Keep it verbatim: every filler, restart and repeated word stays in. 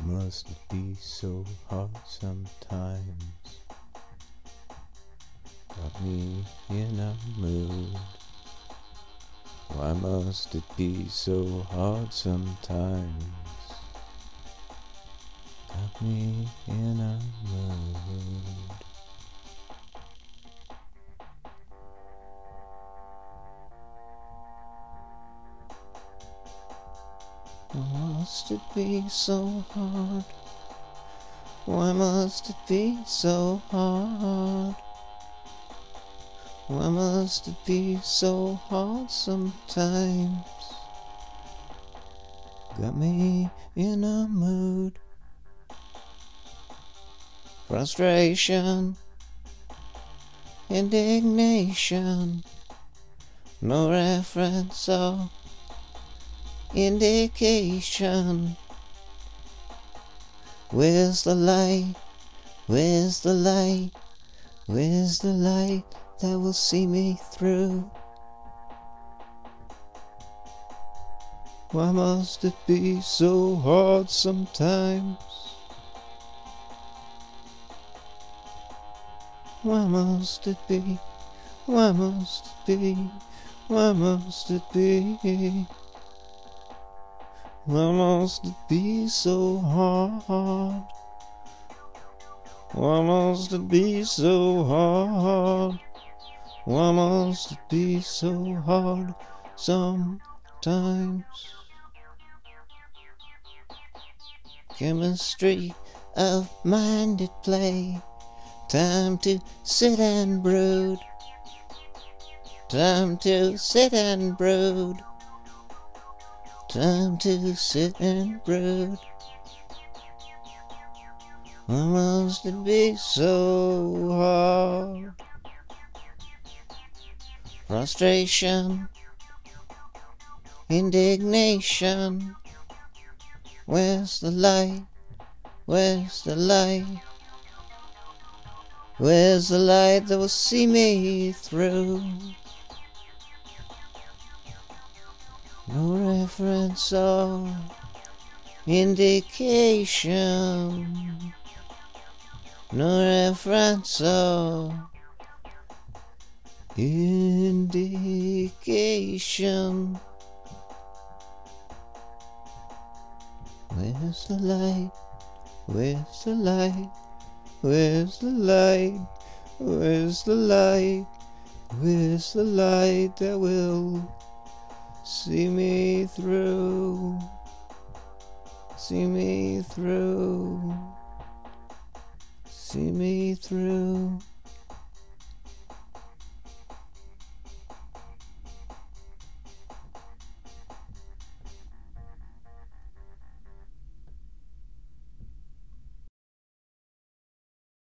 must it be so hard sometimes? Got me in a mood. Why must it be so hard sometimes? Got me in a mood. Why must it be so hard? Why must it be so hard? Why must it be so hard sometimes? Got me in a mood. Frustration, indignation, no reference or indication. Where's the light? Where's the light? Where's the light that will see me through? Why must it be so hard sometimes? Why must it be? Why must it be? Why must it be? Why must it be so hard? Why must it be so hard? Why must it be so hard sometimes? Chemistry of mind at play. Time to sit and brood. Time to sit and brood. Time to sit and brood. Why must it be so hard? Frustration, indignation. Where's the light? Where's the light? Where's the light that will see me through? No reference or indication. No reference or indication. Where's the light? Where's the light? Where's the light? Where's the light? Where's the light that will see me through? See me through. See me through.